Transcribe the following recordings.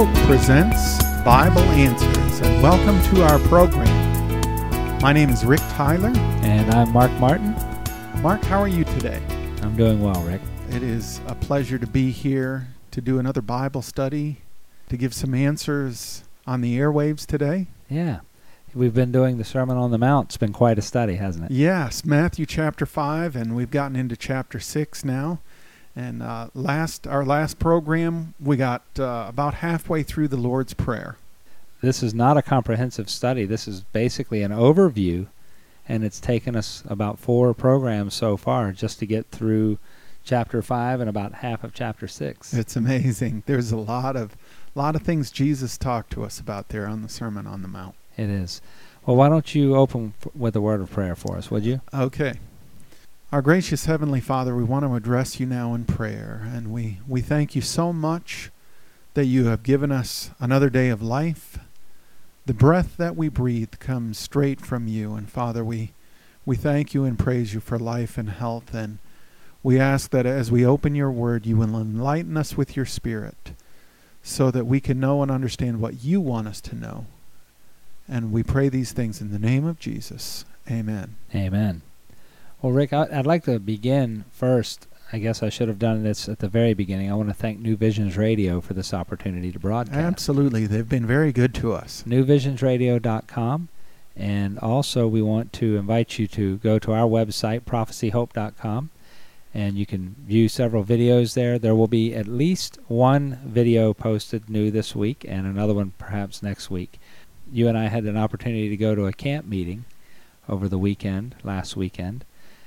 Hope presents Bible Answers, and welcome to our program. My name is Rick Tyler. And I'm Mark Martin. Mark, how are you today? I'm doing well, Rick. It is a pleasure to be here to do another Bible study, to give some answers on the airwaves today. Yeah. We've been doing the Sermon on the Mount. It's been quite a study, hasn't it? Yes, Matthew chapter 5, and we've gotten into chapter 6 now. And our last program, we got about halfway through the Lord's Prayer. This is not a comprehensive study. This is basically an overview, and it's taken us about 4 programs so far just to get through chapter 5 and about half of chapter 6. It's amazing. There's a lot of things Jesus talked to us about there on the Sermon on the Mount. It is. Well, why don't you open with a word of prayer for us, would you? Okay. Our gracious Heavenly Father, we want to address you now in prayer, and we thank you so much that you have given us another day of life. The breath that we breathe comes straight from you, and Father, we thank you and praise you for life and health, and we ask that as we open your word, you will enlighten us with your Spirit so that we can know and understand what you want us to know. And we pray these things in the name of Jesus. Amen. Amen. Well, Rick, I'd like to begin first. I guess I should have done this at the very beginning. I want to thank New Visions Radio for this opportunity to broadcast. Absolutely. They've been very good to us. NewVisionsRadio.com. And also we want to invite you to go to our website, prophecyhope.com, and you can view several videos there. There will be at least one video posted new this week and another one perhaps next week. You and I had an opportunity to go to a camp meeting over the weekend, last weekend.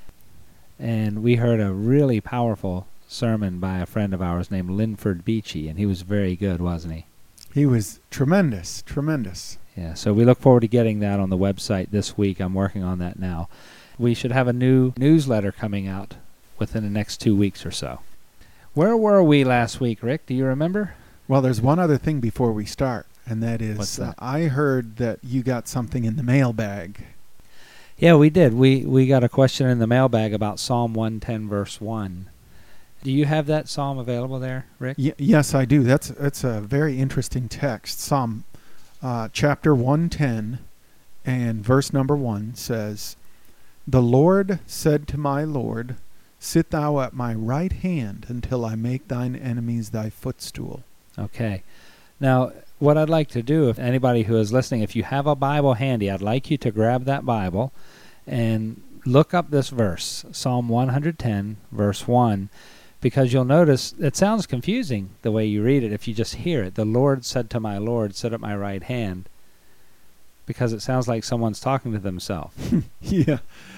And we heard a really powerful sermon by a friend of ours named Linford Beachy, and he was very good, wasn't he? He was tremendous. Yeah, so we look forward to getting that on the website this week. I'm working on that now. We should have a new newsletter coming out within the next 2 weeks or so. Where were we last week, Rick? Do you remember? Well, there's one other thing before we start, and that is What's that? I heard that you got something in the mailbag. Yeah, we did. We got a question in the mailbag about Psalm 110, verse 1. Do you have that psalm available there, Rick? Yes, I do. That's a very interesting text. Psalm chapter 110 and verse number 1 says, "The Lord said to my Lord, sit thou at my right hand until I make thine enemies thy footstool." Okay. Now, what I'd like to do, if anybody who is listening, if you have a Bible handy, I'd like you to grab that Bible and look up this verse, Psalm 110, verse 1, because you'll notice it sounds confusing the way you read it if you just hear it. The Lord said to my Lord, sit at my right hand, because it sounds like someone's talking to themselves. Yeah.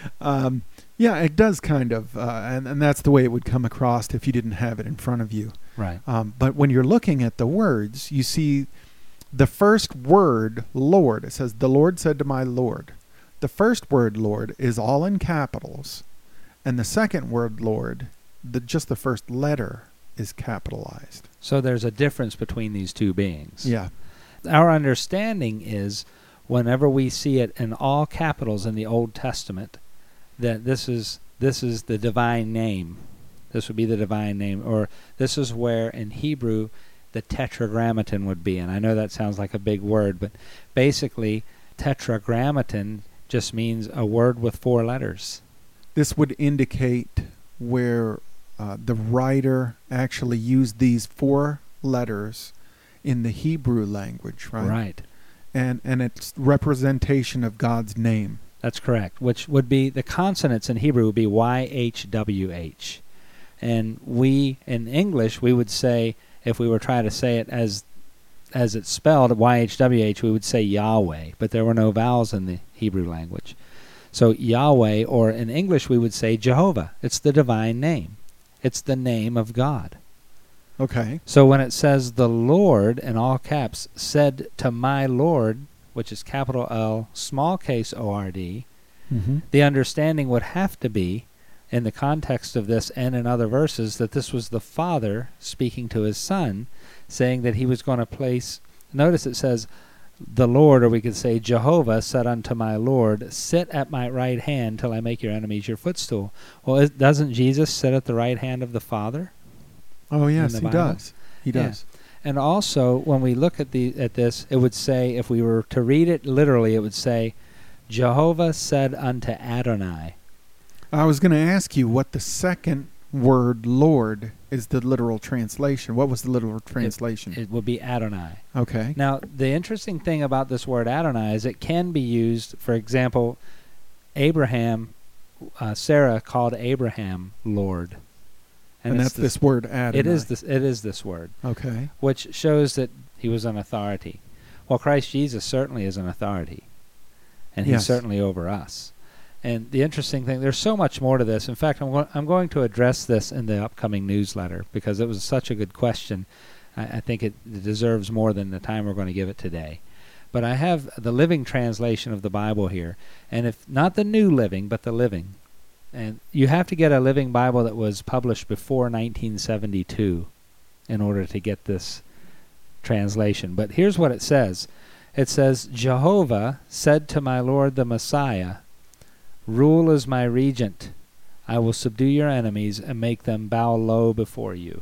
Yeah, it does kind of, and that's the way it would come across if you didn't have it in front of you. Right. But when you're looking at the words, you see the first word, Lord. It says, "The Lord said to my Lord." The first word, Lord, is all in capitals, and the second word, Lord, just the first letter is capitalized. So there's a difference between these two beings. Yeah. Our understanding is whenever we see it in all capitals in the Old Testament, that this is the divine name. This would be the divine name, or this is where in Hebrew the tetragrammaton would be. And I know that sounds like a big word, but basically tetragrammaton just means a word with 4 letters. This would indicate where the writer actually used these 4 letters in the Hebrew language, right? Right. And it's representation of God's name. That's correct, which would be the consonants in Hebrew would be YHWH. And we, in English, we would say, if we were trying to say it as it's spelled, YHWH, we would say Yahweh, but there were no vowels in the Hebrew language. So Yahweh, or in English we would say Jehovah. It's the divine name. It's the name of God. Okay. So when it says the Lord, in all caps, said to my Lord, which is capital L, small case O-R-D, the understanding would have to be, in the context of this and in other verses, that this was the Father speaking to his Son, saying that he was going to place, notice it says, the Lord, or we could say Jehovah, said unto my Lord, sit at my right hand till I make your enemies your footstool. Well, doesn't Jesus sit at the right hand of the Father? Oh, yes, he Bible? does. He does. And also, when we look at this, it would say, if we were to read it literally, it would say, Jehovah said unto Adonai. I was going to ask you what the second word, Lord, is the literal translation. What was the literal translation? It would be Adonai. Okay. Now, the interesting thing about this word Adonai is it can be used, for example, Sarah called Abraham Lord. And that's this word Adonai. It is this word. Okay. Which shows that he was an authority. Well, Christ Jesus certainly is an authority. And he's certainly over us. And the interesting thing, there's so much more to this. In fact, I'm going to address this in the upcoming newsletter because it was such a good question. I think it deserves more than the time we're going to give it today. But I have the Living Translation of the Bible here. And if not the New Living, but the Living. And you have to get a Living Bible that was published before 1972 in order to get this translation. But here's what it says. It says, Jehovah said to my Lord the Messiah, rule as my regent. I will subdue your enemies and make them bow low before you.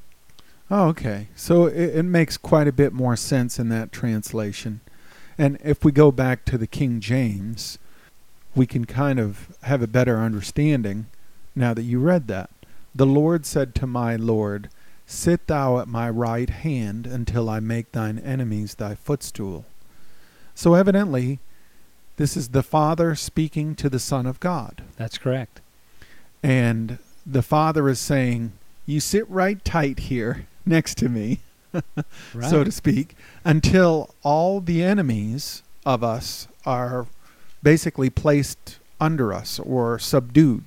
Oh, okay. So it makes quite a bit more sense in that translation. And if we go back to the King James, we can kind of have a better understanding now that you read that. The Lord said to my Lord, sit thou at my right hand until I make thine enemies thy footstool. So evidently, this is the Father speaking to the Son of God. That's correct. And the Father is saying, you sit right tight here next to me, right, so to speak, until all the enemies of us are basically placed under us or subdued.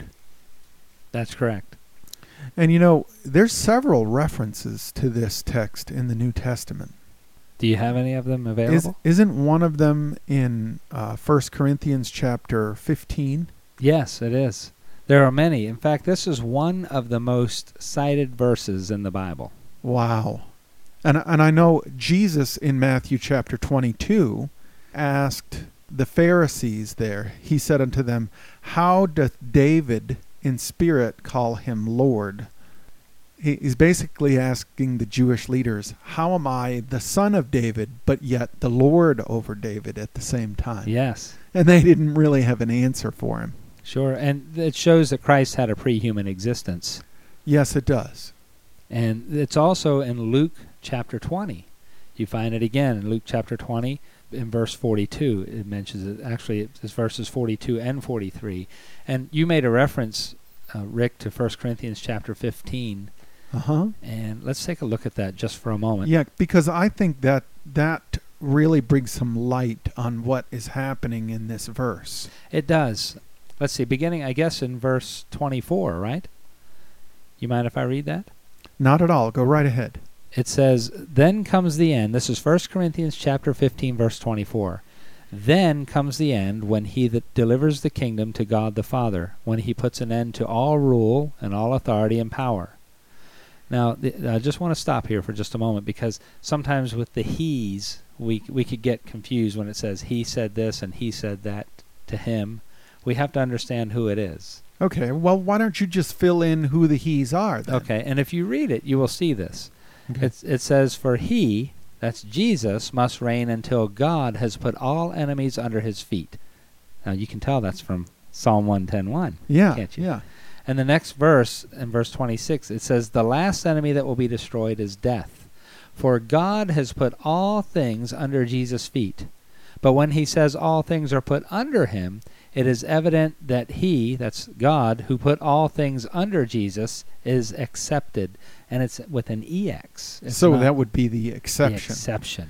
That's correct. And you know, there's several references to this text in the New Testament. Do you have any of them available? Isn't one of them in 1 Corinthians chapter 15? Yes, it is. There are many. In fact, this is one of the most cited verses in the Bible. Wow. And I know Jesus in Matthew chapter 22 asked the Pharisees there, he said unto them, how doth David in spirit call him Lord? He's basically asking the Jewish leaders, how am I the son of David, but yet the Lord over David at the same time? Yes. And they didn't really have an answer for him. Sure, and it shows that Christ had a pre-human existence. Yes, it does. And it's also in Luke chapter 20. You find it again in Luke chapter 20 in verse 42. It mentions it. Actually, it's verses 42 and 43. And you made a reference, Rick, to 1 Corinthians chapter 15. Uh-huh. And let's take a look at that just for a moment. Yeah, because I think that really brings some light on what is happening in this verse. It does. Let's see, beginning, I guess, in verse 24, right? You mind if I read that? Not at all. Go right ahead. It says, then comes the end. This is 1 Corinthians chapter 15, verse 24. Then comes the end when he that delivers the kingdom to God the Father, when he puts an end to all rule and all authority and power. Now, I just want to stop here for just a moment because sometimes with the he's, we could get confused when it says he said this and he said that to him. We have to understand who it is. Okay, well, why don't you just fill in who the he's are then? Okay, and if you read it, you will see this. Okay. It says, for he, that's Jesus, must reign until God has put all enemies under his feet. Now, you can tell that's from Psalm 110:1. Yeah, can't you? yeah. And the next verse, in verse 26, it says, the last enemy that will be destroyed is death. For God has put all things under Jesus' feet. But when he says all things are put under him, it is evident that he, that's God, who put all things under Jesus, is accepted. And it's with an EX. So that would be the exception. The exception.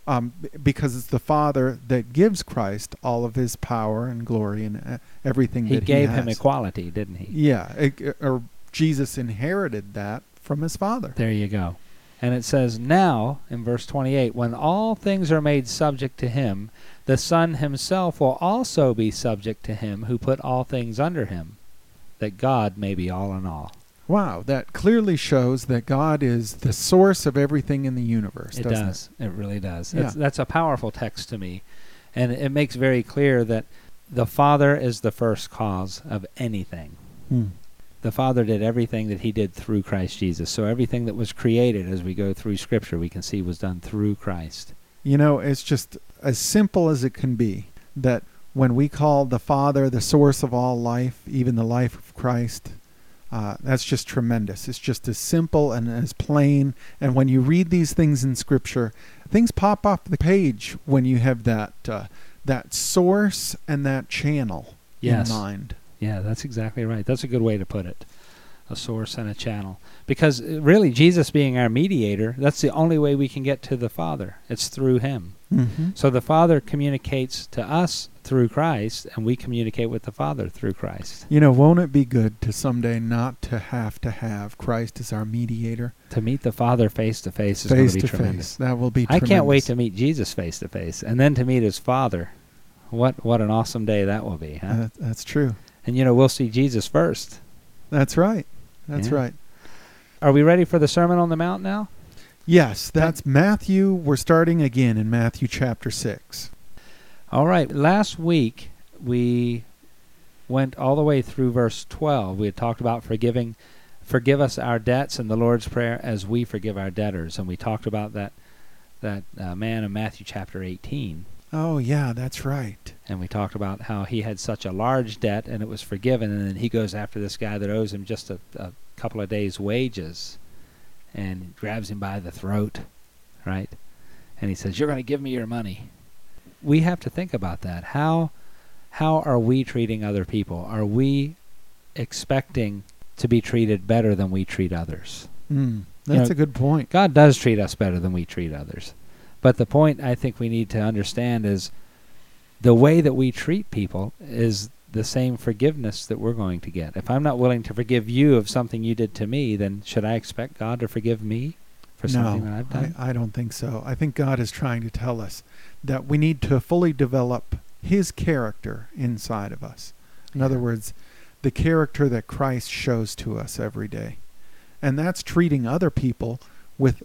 Because it's the Father that gives Christ all of his power and glory and everything that he has. He gave him equality, didn't he? Yeah, or Jesus inherited that from his Father. There you go. And it says, now, in verse 28, when all things are made subject to him, the Son himself will also be subject to him who put all things under him, that God may be all in all. Wow, that clearly shows that God is the source of everything in the universe, It doesn't does. It really does. Yeah. That's a powerful text to me. And it makes very clear that the Father is the first cause of anything. Hmm. the Father did everything that he did through Christ Jesus. So everything that was created as we go through Scripture, we can see was done through Christ. You know, it's just as simple as it can be that when we call the Father the source of all life, even the life of Christ, that's just tremendous. It's just as simple and as plain. And when you read these things in Scripture, things pop off the page when you have that source and that channel in mind. Yeah, that's exactly right. That's a good way to put it. A source and a channel. Because really, Jesus being our mediator, that's the only way we can get to the Father. It's through him. Mm-hmm. So the Father communicates to us through Christ, and we communicate with the Father through Christ. You know, won't it be good to someday not to have Christ as our mediator? To meet the Father face to face is going to be tremendous. That will be I tremendous. can't wait to meet Jesus face to face, and then to meet his Father. What an awesome day that will be, huh? That's true. And we'll see Jesus first. That's right. That's right. Are we ready for the Sermon on the Mount now? Yes, that's Matthew. We're starting again in Matthew chapter 6. All right. Last week, we went all the way through verse 12. We had talked about forgive us our debts in the Lord's Prayer as we forgive our debtors. And we talked about that man in Matthew chapter 18. Oh, yeah, that's right. And we talked about how he had such a large debt and it was forgiven. And then he goes after this guy that owes him just a couple of days' wages and grabs him by the throat, right? And he says, "You're going to give me your money." We have to think about that. How are we treating other people? Are we expecting to be treated better than we treat others? That's a good point. God does treat us better than we treat others. But the point I think we need to understand is the way that we treat people is the same forgiveness that we're going to get. If I'm not willing to forgive you of something you did to me, then should I expect God to forgive me for something that I've done? I don't think so. I think God is trying to tell us that we need to fully develop his character inside of us. In other words, the character that Christ shows to us every day. And that's treating other people with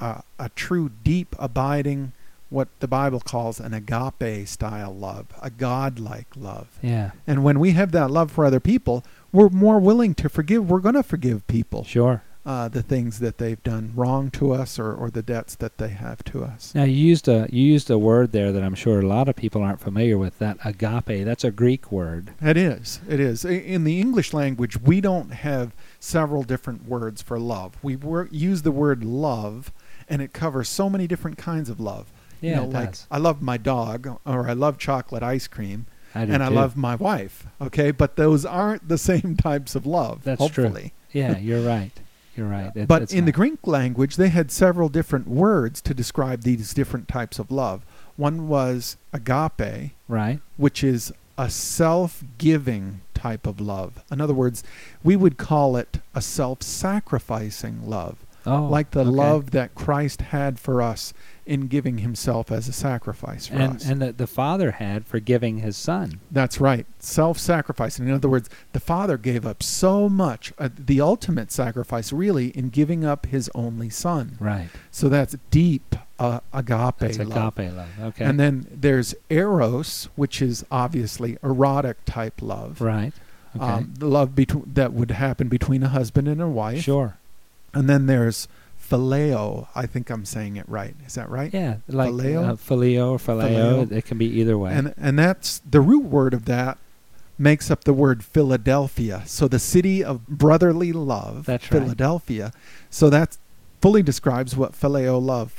a true, deep, abiding, what the Bible calls an agape-style love, a God-like love. Yeah. And when we have that love for other people, we're more willing to forgive. We're going to forgive people. Sure. The things that they've done wrong to us or the debts that they have to us. Now, you used a word there that I'm sure a lot of people aren't familiar with, that agape. That's a Greek word. It is. It is. In the English language, we don't have several different words for love. We use the word love, and it covers so many different kinds of love. Yeah, it like does. I love my dog, or I love chocolate ice cream, I do and I too. love my wife. Okay, but those aren't the same types of love. That's hopefully. true. Yeah, you're right. You're right. But in the Greek language, they had several different words to describe these different types of love. One was agape, right, which is a self-giving type of love. In other words, we would call it a self-sacrificing love. Like the love that Christ had for us in giving himself as a sacrifice for us. And that the Father had for giving his Son. That's right. Self-sacrificing. In other words, the Father gave up so much, the ultimate sacrifice really, in giving up his only Son. Right. So that's deep agape That's love. Agape love. Okay. And then there's eros, which is obviously erotic type love. Right. Okay. The love that would happen between a husband and a wife. Sure. And then there's phileo. I think I'm saying it right. Is that right? Yeah, like phileo? phileo or phileo. It can be either way. And that's the root word of that makes up the word Philadelphia. So the city of brotherly love. That's right. Philadelphia. So that fully describes what phileo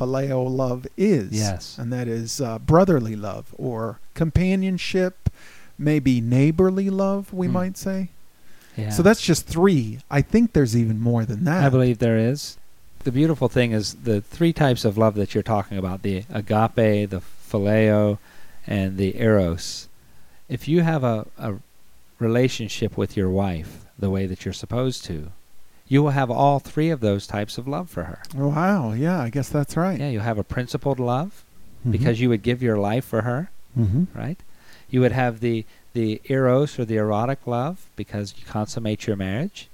love is. Yes. And that is brotherly love or companionship, maybe neighborly love, we might say. Yeah. So that's just 3. I think there's even more than that. I believe there is. The beautiful thing is the 3 types of love that you're talking about, the agape, the phileo, and the eros. If you have a relationship with your wife the way that you're supposed to, you will have all 3 of those types of love for her. Wow, yeah, I guess that's right. Yeah, you'll have a principled love because you would give your life for her, right? You would have the eros or the erotic love because you consummate your marriage.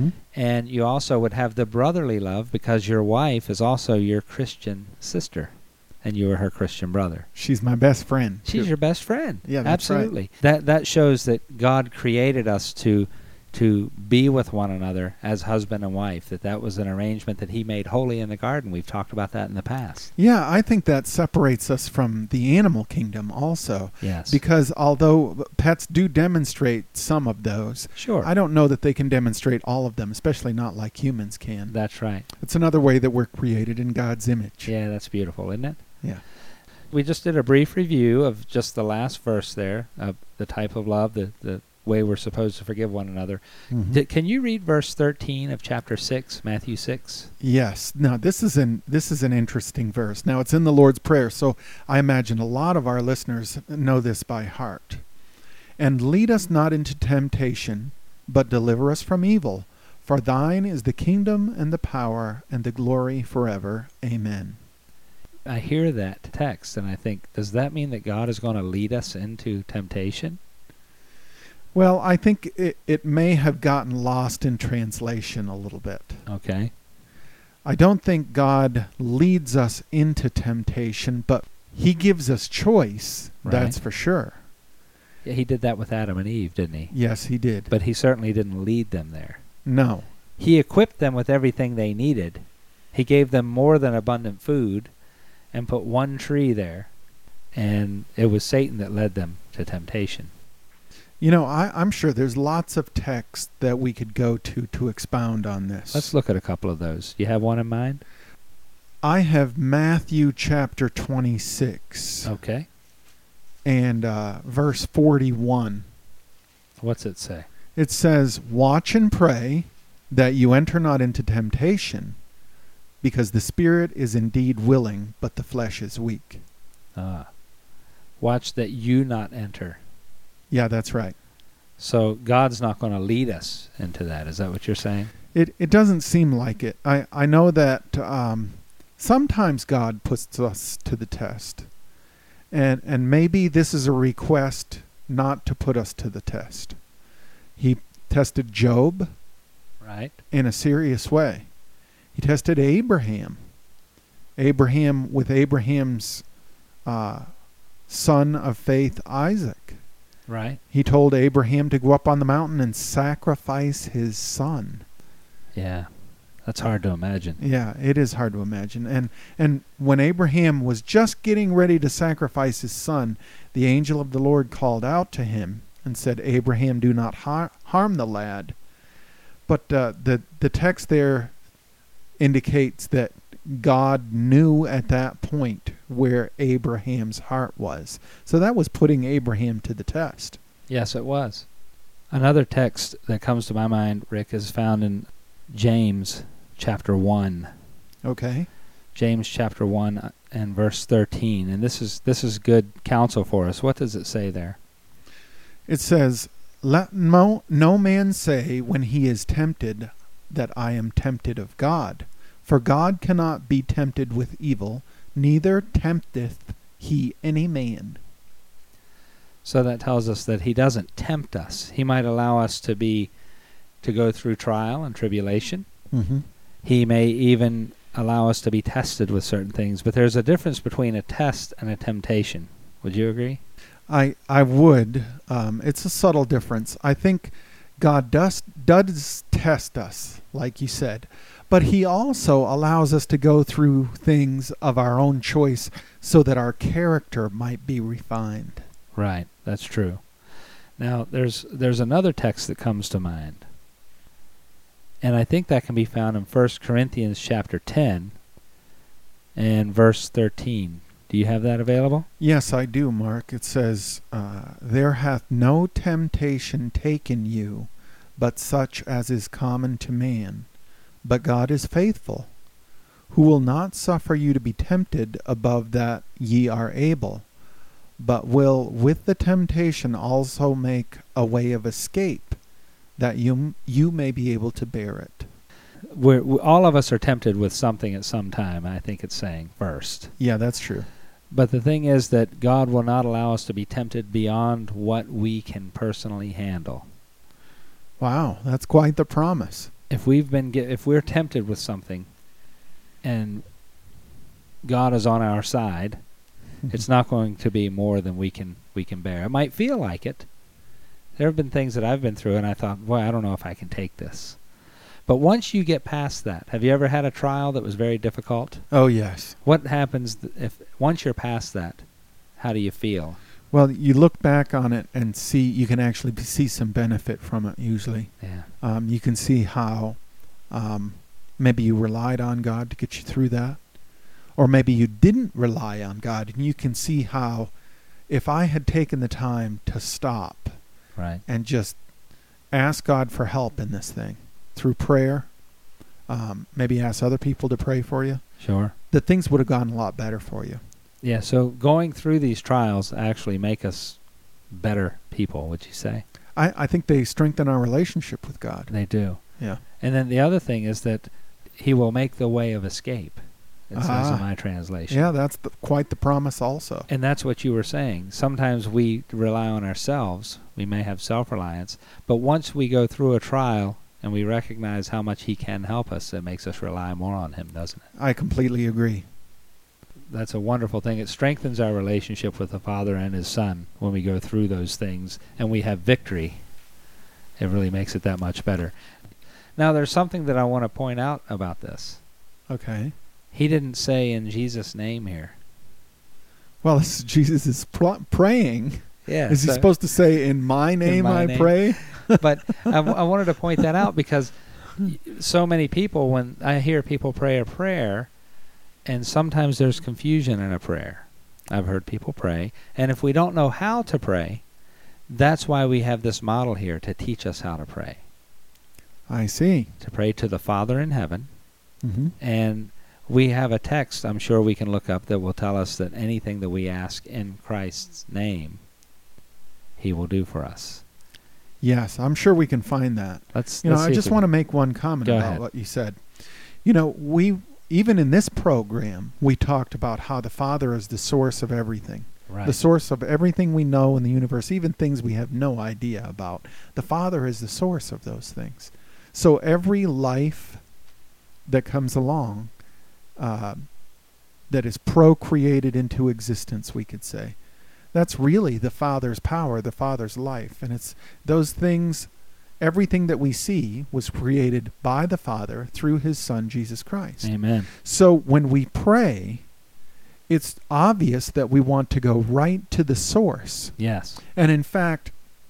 And you also would have the brotherly love because your wife is also your Christian sister and you are her Christian brother. She's my best friend. She's your best friend. Yeah, that's absolutely. Right. That shows that God created us to to be with one another as husband and wife, that was an arrangement that he made holy in the garden. We've talked about that in the past. Yeah, I think that separates us from the animal kingdom also. Yes. Because although pets do demonstrate some of those, Sure. I don't know that they can demonstrate all of them, especially not like humans can. That's right. It's another way that we're created in God's image. Yeah, that's beautiful, isn't it? Yeah. We just did a brief review of just the last verse there, of the type of love, the way we're supposed to forgive one another. Mhm. Can you read verse 13 of chapter 6, Matthew 6? Yes. Now this is an interesting verse. Now it's in the Lord's Prayer, so I imagine a lot of our listeners know this by heart. And lead us not into temptation, but deliver us from evil. For thine is the kingdom and the power and the glory forever. Amen. I hear that text and I think, does that mean that God is going to lead us into temptation? Well, I think it may have gotten lost in translation a little bit. Okay. I don't think God leads us into temptation, but he gives us choice, that's Right. for sure. Yeah, he did that with Adam and Eve, didn't he? Yes, he did. But he certainly didn't lead them there. No. He equipped them with everything they needed. He gave them more than abundant food and put one tree there. And it was Satan that led them to temptation. You know, I'm sure there's lots of texts that we could go to expound on this. Let's look at a couple of those. Do you have one in mind? I have Matthew chapter 26 Okay. and verse 41. What's it say? It says, "Watch and pray that you enter not into temptation, because the spirit is indeed willing, but the flesh is weak." Watch that you not enter. Yeah, that's right. So God's not going to lead us into that. Is that what you're saying? It doesn't seem like it. I know that sometimes God puts us to the test. And maybe this is a request not to put us to the test. He tested Job Right. in a serious way. He tested Abraham. With Abraham's son of faith, Isaac. Right. He told Abraham to go up on the mountain and sacrifice his son. Yeah. That's hard to imagine. Yeah, it is hard to imagine. And when Abraham was just getting ready to sacrifice his son, the angel of the Lord called out to him and said, "Abraham, do not harm the lad." But the text there indicates that God knew at that point where Abraham's heart was. So that was putting Abraham to the test. Yes, it was. Another text that comes to my mind, Rick, is found in James chapter 1. Okay. James chapter 1 and verse 13. And this is good counsel for us. What does it say there? It says, "Let no man say when he is tempted that I am tempted of God. For God cannot be tempted with evil, neither tempteth he any man." So that tells us that he doesn't tempt us. He might allow us to go through trial and tribulation. Mm-hmm. He may even allow us to be tested with certain things. But there's a difference between a test and a temptation. Would you agree? I would. It's a subtle difference. I think God does test us, like you said. But he also allows us to go through things of our own choice so that our character might be refined. Right, that's true. Now, there's another text that comes to mind. And I think that can be found in 1 Corinthians chapter 10 and verse 13. Do you have that available? Yes, I do, Mark. It says, "There hath no temptation taken you, but such as is common to man. But God is faithful, who will not suffer you to be tempted above that ye are able, but will with the temptation also make a way of escape, that you may be able to bear it." All of us are tempted with something at some time, I think it's saying first. Yeah, that's true. But the thing is that God will not allow us to be tempted beyond what we can personally handle. Wow, that's quite the promise. If we're tempted with something and God is on our side, it's not going to be more than we can bear. It might feel like it, There have been things that I've been through, and I thought, boy, I don't know if I can take this. But once you get past that, have you ever had a trial that was very difficult? Oh, yes. What happens if once you're past that? How do you feel? Well, you look back on it and see, you can actually see some benefit from it usually. Yeah. You can see how maybe you relied on God to get you through that. Or maybe you didn't rely on God, and you can see how if I had taken the time to stop Right. and just ask God for help in this thing through prayer, maybe ask other people to pray for you, Sure. that things would have gone a lot better for you. Yeah, so going through these trials actually make us better people, would you say? I think they strengthen our relationship with God. They do. Yeah. And then the other thing is that he will make the way of escape, it says in my translation. Yeah, that's quite the promise also. And that's what you were saying. Sometimes we rely on ourselves. We may have self-reliance. But once we go through a trial and we recognize how much he can help us, it makes us rely more on him, doesn't it? I completely agree. That's a wonderful thing. It strengthens our relationship with the Father and his Son when we go through those things and we have victory. It really makes it that much better. Now, there's something that I want to point out about this. Okay. He didn't say in Jesus' name here. Well, this is Jesus is praying. Yeah. Is he supposed to say, in my name my I name? pray? But I wanted to point that out because so many people, when I hear people pray a prayer, and sometimes there's confusion in a prayer. I've heard people pray, and if we don't know how to pray, that's why we have this model here to teach us how to pray. I see. To pray to the Father in heaven, Mm-hmm. and we have a text I'm sure we can look up that will tell us that anything that we ask in Christ's name, he will do for us. Yes, I'm sure we can find that. Let's I see just want to make one comment Go about ahead. what you said. We even in this program, we talked about how the Father is the source of everything. Right. The source of everything we know in the universe, even things we have no idea about. The Father is the source of those things. So every life that comes along, that is procreated into existence, we could say, that's really the Father's power, the Father's life. And it's those things, everything that we see was created by the Father through his Son, Jesus Christ. Amen. So when we pray, it's obvious that we want to go right to the source. Yes. And in fact,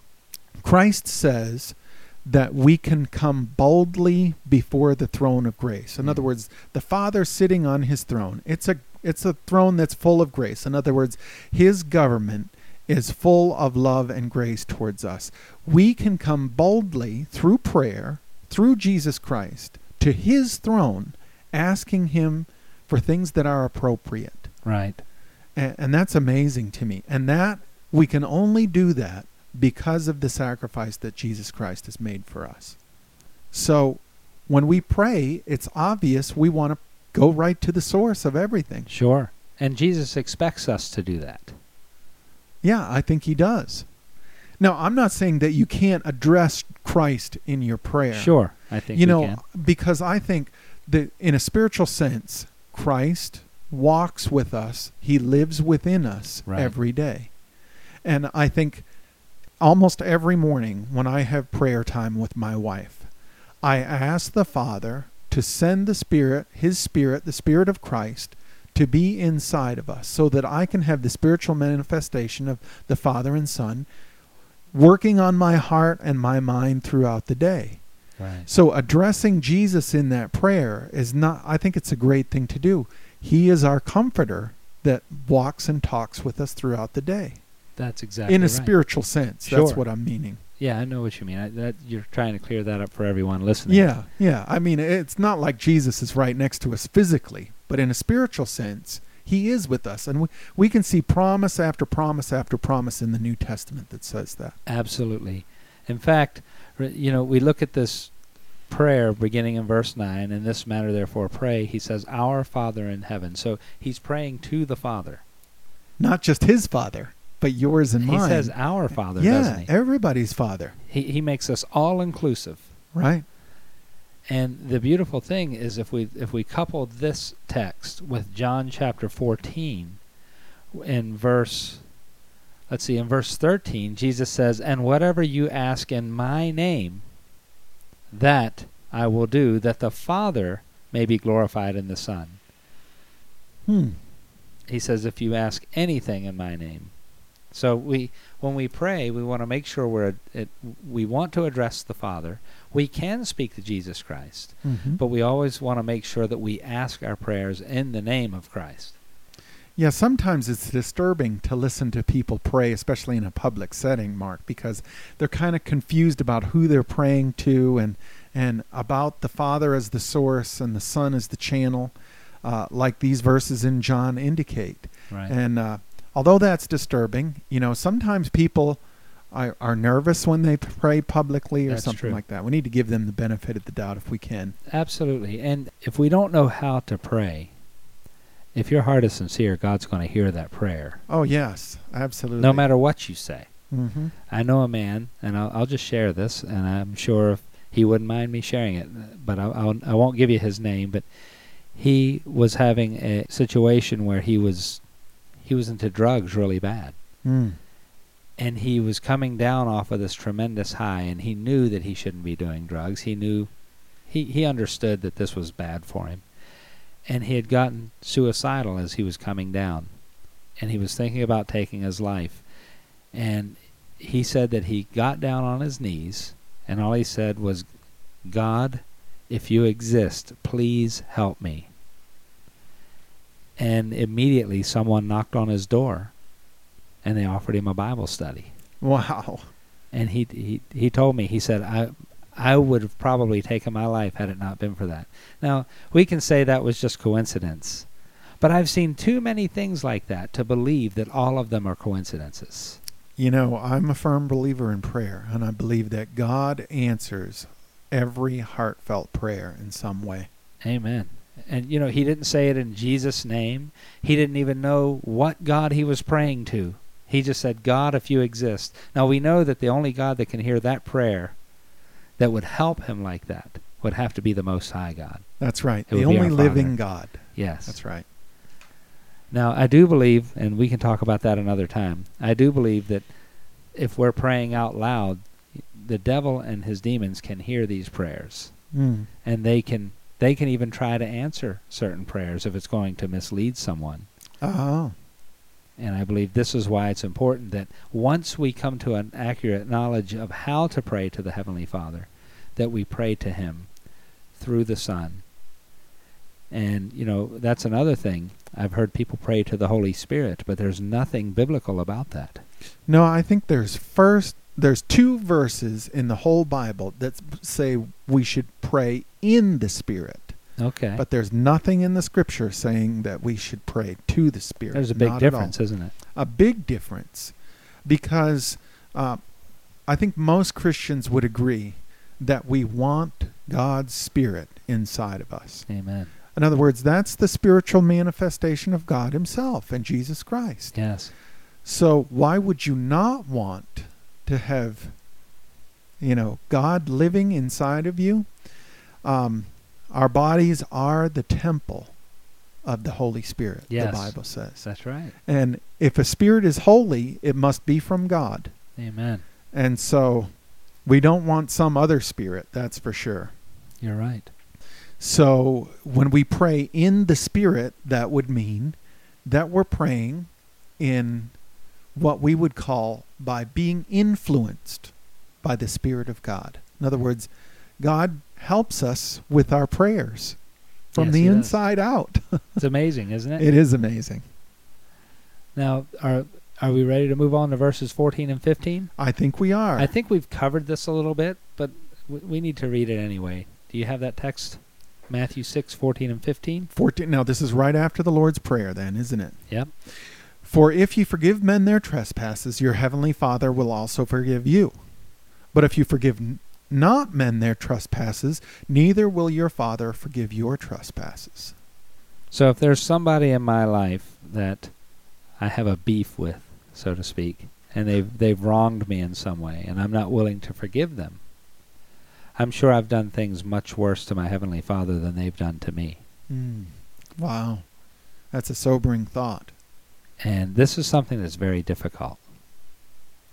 Christ says that we can come boldly before the throne of grace. In other words, the Father sitting on his throne. It's a throne that's full of grace. In other words, his government is full of love and grace towards us. We can come boldly through prayer, through Jesus Christ, to his throne, asking him for things that are appropriate. Right. And that's amazing to me. And that we can only do that because of the sacrifice that Jesus Christ has made for us. So when we pray, it's obvious we want to go right to the source of everything. Sure. And Jesus expects us to do that. Yeah, I think he does. Now, I'm not saying that you can't address Christ in your prayer. Sure. I think we can. Because I think that in a spiritual sense, Christ walks with us. He lives within us every day. And I think almost every morning when I have prayer time with my wife, I ask the Father to send the Spirit, his Spirit, the Spirit of Christ, to be inside of us so that I can have the spiritual manifestation of the Father and Son working on my heart and my mind throughout the day. Right. So addressing Jesus in that prayer is not, I think it's a great thing to do. He is our comforter that walks and talks with us throughout the day. That's exactly in a right. spiritual sense. Sure. That's what I'm meaning. Yeah, I know what you mean. You're trying to clear that up for everyone listening. Yeah. I mean, it's not like Jesus is right next to us physically, but in a spiritual sense, he is with us. And we can see promise after promise after promise in the New Testament that says that. Absolutely. In fact, we look at this prayer beginning in verse 9, in this manner therefore pray. He says, Our Father in heaven. So he's praying to the Father. Not just his Father, but yours and mine. He says our Father, doesn't he? Yeah, everybody's Father. He makes us all inclusive. Right. And the beautiful thing is if we couple this text with John chapter 14 in verse let's see, in verse 13, Jesus says, "And whatever you ask in my name, that I will do, that the Father may be glorified in the Son." He says, if you ask anything in my name. So when we pray, we want to make sure we want to address the Father. We can speak to Jesus Christ, but we always want to make sure that we ask our prayers in the name of Christ. Yeah, sometimes it's disturbing to listen to people pray, especially in a public setting, Mark, because they're kind of confused about who they're praying to and about the Father as the source and the Son as the channel, like these verses in John indicate. Right. And although that's disturbing, sometimes people are nervous when they pray publicly or That's something true. like that. We need to give them the benefit of the doubt if we can. Absolutely. And if we don't know how to pray, if your heart is sincere, God's going to hear that prayer. Oh, yes, absolutely. No matter what you say. Mm-hmm. I know a man, and I'll just share this, and I'm sure if he wouldn't mind me sharing it, but I won't give you his name, but he was having a situation where he was into drugs really bad. And he was coming down off of this tremendous high, and he knew that he shouldn't be doing drugs. He knew, he understood that this was bad for him. And he had gotten suicidal as he was coming down. And he was thinking about taking his life. And he said that he got down on his knees, and all he said was, "God, if you exist, please help me." And immediately someone knocked on his door, and they offered him a Bible study. Wow. And he told me, he said, I would have probably taken my life had it not been for that. Now, we can say that was just coincidence, but I've seen too many things like that to believe that all of them are coincidences. I'm a firm believer in prayer, and I believe that God answers every heartfelt prayer in some way. Amen. And, he didn't say it in Jesus' name. He didn't even know what God he was praying to. He just said, "God, if you exist." Now, we know that the only God that can hear that prayer that would help him like that would have to be the Most High God. That's right. It The would be only our living Father. God. Yes. That's right. Now, I do believe, and we can talk about that another time, I do believe that if we're praying out loud, the devil and his demons can hear these prayers. And they can even try to answer certain prayers if it's going to mislead someone. Oh. And I believe this is why it's important that once we come to an accurate knowledge of how to pray to the Heavenly Father, that we pray to Him through the Son. And, that's another thing. I've heard people pray to the Holy Spirit, but there's nothing biblical about that. No, I think there's two verses in the whole Bible that say we should pray in the Spirit. Okay. But there's nothing in the Scripture saying that we should pray to the Spirit. There's a big difference, isn't it? A big difference, because I think most Christians would agree that we want God's Spirit inside of us. Amen. In other words, that's the spiritual manifestation of God Himself and Jesus Christ. Yes. So why would you not want to have, God living inside of you? Our bodies are the temple of the Holy Spirit, Yes. the Bible says. That's right. And if a spirit is holy, it must be from God. Amen. And so we don't want some other spirit, that's for sure. You're right. So when we pray in the Spirit, that would mean that we're praying in what we would call by being influenced by the Spirit of God. In other words, God helps us with our prayers from Yes, the He does. inside out. It's amazing, isn't it? It is amazing. Now, are we ready to move on to verses 14 and 15? I think we are. I think we've covered this a little bit, but we need to read it anyway. Do you have that text? Matthew 6, 14 and 15? 14. Now, this is right after the Lord's Prayer then, isn't it? Yep. For if you forgive men their trespasses, your heavenly Father will also forgive you. But if you forgive not men their trespasses, neither will your Father forgive your trespasses. So if there's somebody in my life that I have a beef with, so to speak, and they've wronged me in some way, and I'm not willing to forgive them, I'm sure I've done things much worse to my Heavenly Father than they've done to me. Wow. That's a sobering thought. And this is something that's very difficult.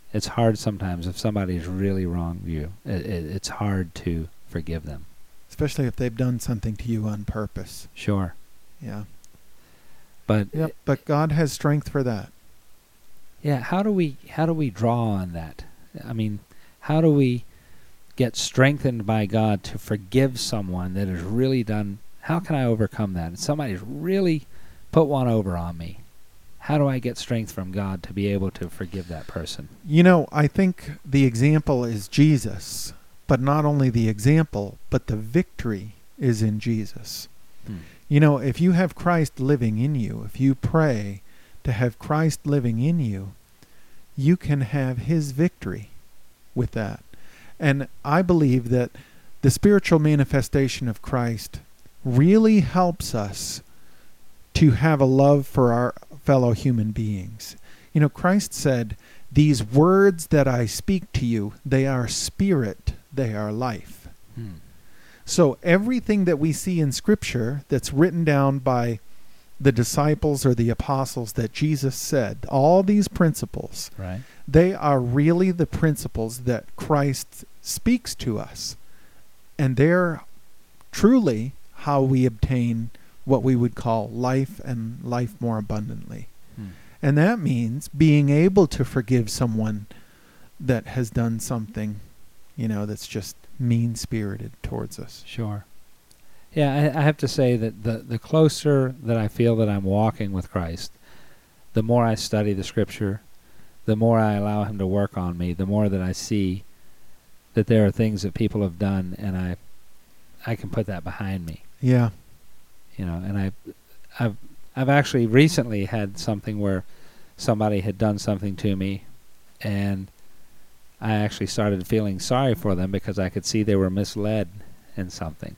it's hard sometimes if somebody's really wronged you. It's hard to forgive them. Especially if they've done something to you on purpose. Sure. Yeah. But Yep, but God has strength for that. yeah, how do we draw on that? I mean, how do we get strengthened by God to forgive someone that has really done? How can I overcome that? Somebody's really put one over on me. How do I get strength from God to be able to forgive that person? You know, I think the example is Jesus, but not only the example, but the victory is in Jesus. You know, if you have Christ living in you, if you pray to have Christ living in you, you can have his victory with that. And I believe that the spiritual manifestation of Christ really helps us to have a love for our fellow human beings. You know, Christ said, "These words that I speak to you, they are spirit, they are life." So everything that we see in Scripture that's written down by the disciples or the apostles that Jesus said, all these principles, Right. they are really the principles that Christ speaks to us. And they're truly how we obtain what we would call life and life more abundantly. And that means being able to forgive someone that has done something, you know, that's just mean-spirited towards us. Sure. Yeah, I have to say that the closer that I feel that I'm walking with Christ, the more I study the Scripture, the more I allow him to work on me, the more that I see that there are things that people have done, and I can put that behind me. Yeah. You know, and I've actually recently had something where somebody had done something to me, and I actually started feeling sorry for them because I could see they were misled in something.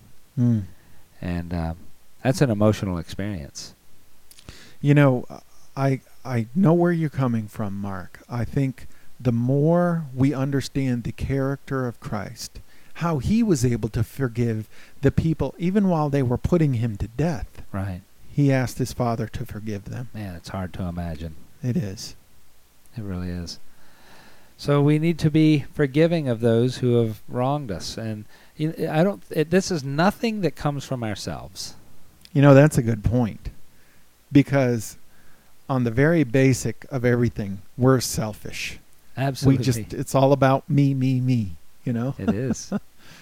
And that's an emotional experience. You know, I know where you're coming from, Mark. I think the more we understand the character of Christ, how he was able to forgive the people even while they were putting him to death. Right. He asked his Father to forgive them. Man, it's hard to imagine. It is. It really is. So we need to be forgiving of those who have wronged us, and this is nothing that comes from ourselves. You know, that's a good point. Because on the very basic of everything, we're selfish. Absolutely. It's all about me, you know? It is.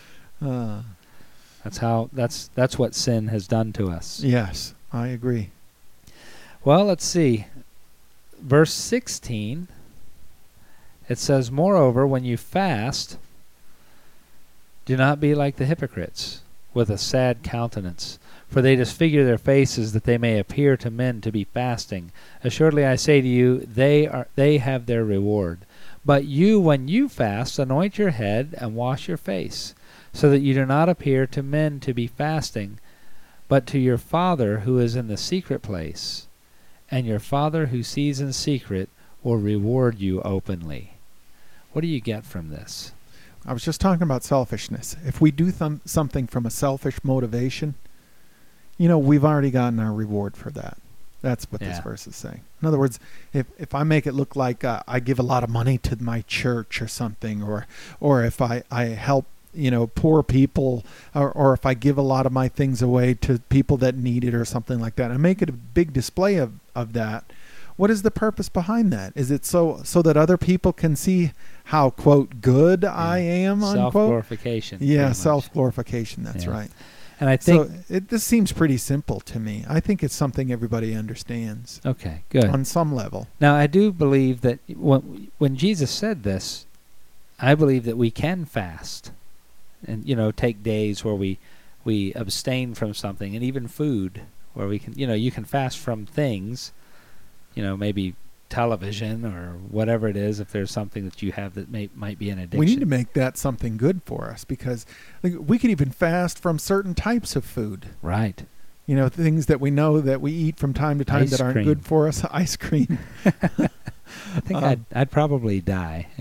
That's what sin has done to us. Yes, I agree. Well, let's see. Verse 16, it says, "Moreover, when you fast, do not be like the hypocrites, with a sad countenance, for they disfigure their faces that they may appear to men to be fasting. Assuredly I say to you, they have their reward. But you, when you fast, anoint your head and wash your face, so that you do not appear to men to be fasting, but to your Father who is in the secret place. And your Father who sees in secret will reward you openly." What do you get from this? I was just talking about selfishness. If we do something from a selfish motivation, you know, we've already gotten our reward for that. That's what this verse is saying. In other words, if I make it look like I give a lot of money to my church or something, or if I help, you know, poor people, or if I give a lot of my things away to people that need it or something like that, I make it a big display of that. What is the purpose behind that? Is it so that other people can see how, quote, good I am, unquote? Self-glorification. Yeah, self-glorification, that's right. And I think... So this seems pretty simple to me. I think it's something everybody understands. Okay, good. On some level. Now, I do believe that when Jesus said this, I believe that we can fast and, you know, take days where we abstain from something, and even food, where we can, you know, you can fast from things, you know, maybe television or whatever it is, if there's something that you have that might be an addiction. We need to make that something good for us, because we can even fast from certain types of food. Right. You know, things that we know that we eat from time to time that aren't good for us. Ice cream. I think I'd probably die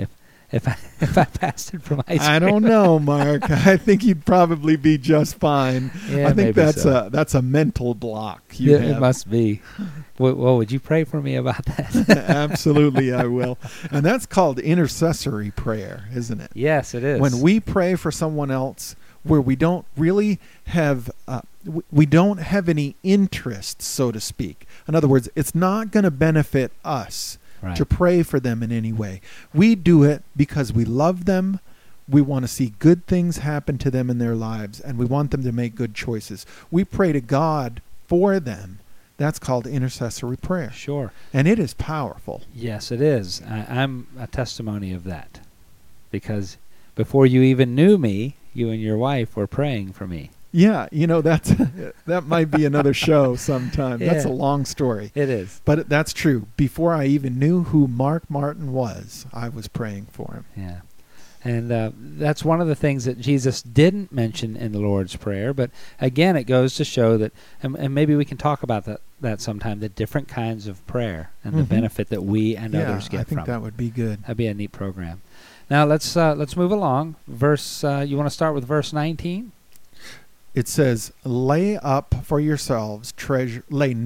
if I fasted from ice cream. I don't know, Mark. I think you'd probably be just fine. Yeah, I think maybe so. that's a mental block you Yeah, have. it must be. Well, would you pray for me about that? Absolutely, I will. And that's called intercessory prayer, isn't it? Yes, it is. When we pray for someone else where we don't really have we don't have any interest, so to speak. In other words, it's not going to benefit us Right. to pray for them in any way. We do it because we love them. We want to see good things happen to them in their lives, and we want them to make good choices. We pray to God for them. That's called intercessory prayer. Sure. And it is powerful. Yes, it is. I'm a testimony of that. Because before you even knew me, you and your wife were praying for me. Yeah, that's that might be another show sometime. That's a Yeah. long story. It is. But that's true. Before I even knew who Mark Martin was, I was praying for him. Yeah. And that's one of the things that Jesus didn't mention in the Lord's Prayer. But again, it goes to show that, and maybe we can talk about that sometime, the different kinds of prayer and the Mhm. benefit that we and others get I think from that it. would be good. That'd be a neat program. Now let's move along. You want to start with verse 19? It says, lay not up for yourselves treasures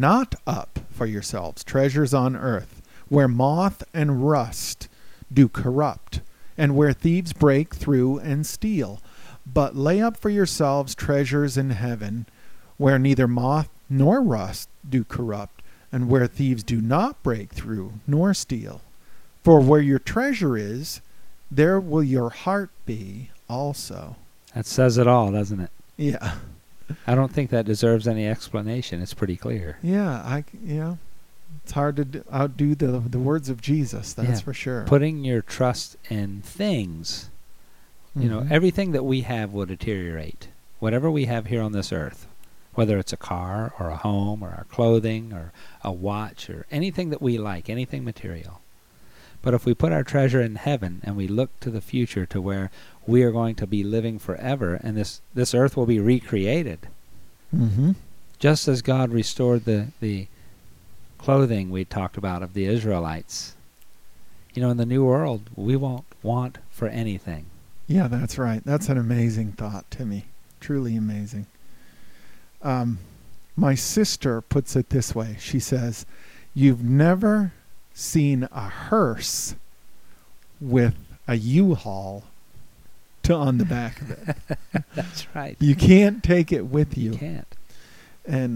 on earth, where moth and rust do corrupt, and where thieves break through and steal. But lay up for yourselves treasures in heaven, where neither moth nor rust do corrupt, and where thieves do not break through nor steal. For where your treasure is, there will your heart be also. That says it all, doesn't it? Yeah. I don't think that deserves any explanation. It's pretty clear. Yeah, it's hard to outdo the words of Jesus, that's Yeah. for sure. Putting your trust in things, Mhm. everything that we have will deteriorate. Whatever we have here on this earth, whether it's a car or a home or our clothing or a watch or anything that we like, anything material. But if we put our treasure in heaven and we look to the future to where we are going to be living forever and this earth will be recreated, Mhm. just as God restored the clothing we talked about of the Israelites. In the new world, we won't want for anything. Yeah, that's right. That's an amazing thought, Timmy. Truly amazing. My sister puts it this way. She says, you've never seen a hearse with a U-Haul on the back of it. That's right. You can't take it with you. You can't. And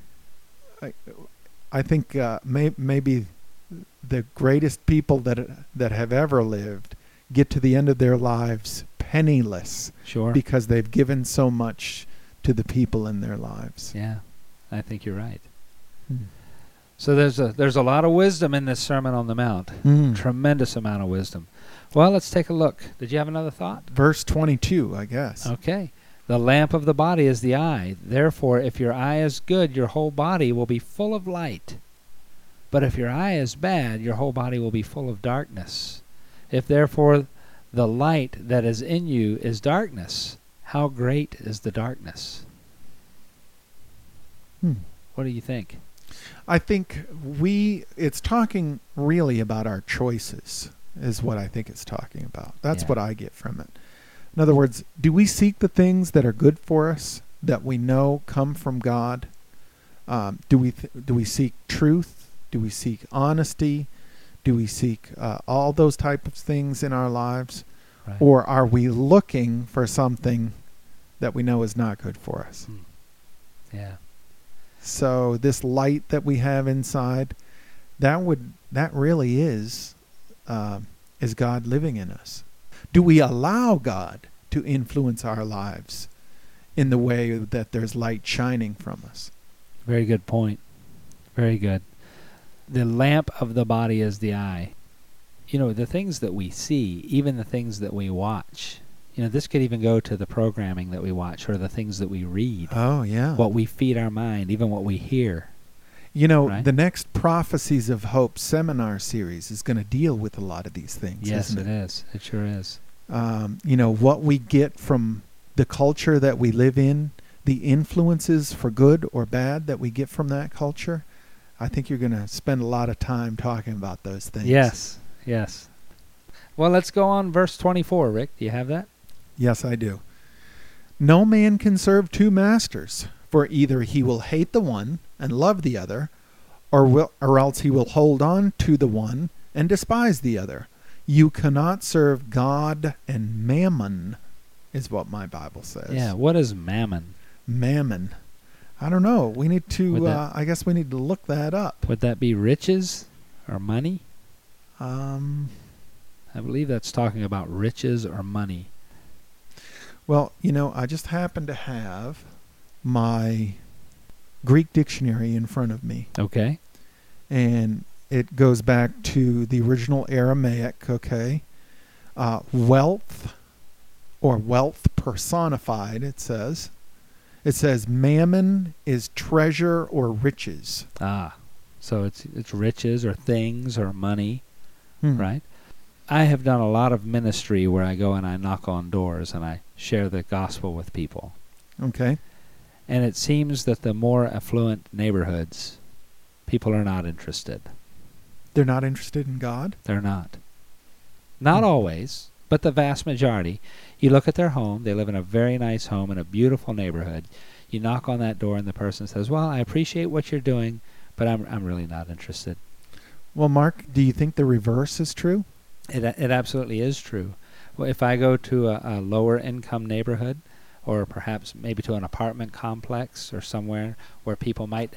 I think maybe the greatest people that have ever lived get to the end of their lives penniless Sure. because they've given so much to the people in their lives. Yeah, I think you're right. Mm. So there's a lot of wisdom in this Sermon on the Mount. Mm. Tremendous amount of wisdom. Well, let's take a look. Did you have another thought? Verse 22, I guess. Okay. The lamp of the body is the eye. Therefore, if your eye is good, your whole body will be full of light. But if your eye is bad, your whole body will be full of darkness. If therefore the light that is in you is darkness, how great is the darkness? What do you think? I think it's talking really about our choices, is what I think it's talking about. That's Yeah. what I get from it. In other words, do we seek the things that are good for us, that we know come from God? Do we seek truth? Do we seek honesty? Do we seek all those type of things in our lives? Right. Or are we looking for something that we know is not good for us? Yeah. So this light that we have inside, that really is God living in us. Do we allow God to influence our lives in the way that there's light shining from us? Very good point. Very good. The lamp of the body is the eye. The things that we see, even the things that we watch, this could even go to the programming that we watch or the things that we read. Oh, yeah. What we feed our mind, even what we hear. The next Prophecies of Hope seminar series is going to deal with a lot of these things. Yes, isn't it is. It sure is. What we get from the culture that we live in, the influences for good or bad that we get from that culture. I think you're going to spend a lot of time talking about those things. Yes, yes. Well, let's go on verse 24, Rick. Do you have that? Yes, I do. No man can serve two masters, for either he will hate the one and love the other, or else he will hold on to the one and despise the other. You cannot serve God and mammon, is what my Bible says. Yeah, what is mammon? Mammon. I don't know. We need to, Would I guess we need to look that up. Would that be riches or money? I I believe that's talking about riches or money. Well, I just happen to have my Greek dictionary in front of me. Okay. And it goes back to the original Aramaic, okay? Wealth, or wealth personified, it says. It says mammon is treasure or riches. Ah, so it's riches or things or money, Hmm. right? I have done a lot of ministry where I go and I knock on doors and I share the gospel with people. Okay. And it seems that the more affluent neighborhoods, people are not interested. They're not interested in God? They're not. Not always, but the vast majority. You look at their home, they live in a very nice home in a beautiful neighborhood. You knock on that door and the person says, well, I appreciate what you're doing, but I'm really not interested. Well, Mark, do you think the reverse is true? It absolutely is true. Well, if I go to a lower income neighborhood, or perhaps maybe to an apartment complex or somewhere where people might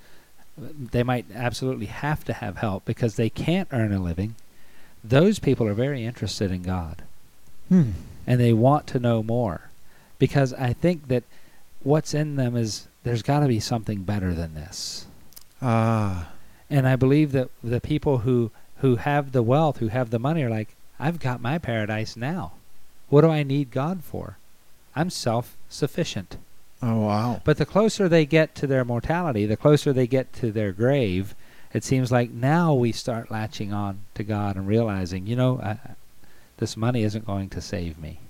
absolutely have to have help because they can't earn a living, those people are very interested in God. Hmm. And they want to know more. Because I think that what's in them is there's got to be something better than this. Ah. And I believe that the people who have the wealth, who have the money, are like, I've got my paradise now. What do I need God for? I'm self-sufficient. Oh, wow. But the closer they get to their mortality, the closer they get to their grave, it seems like now we start latching on to God and realizing, this money isn't going to save me.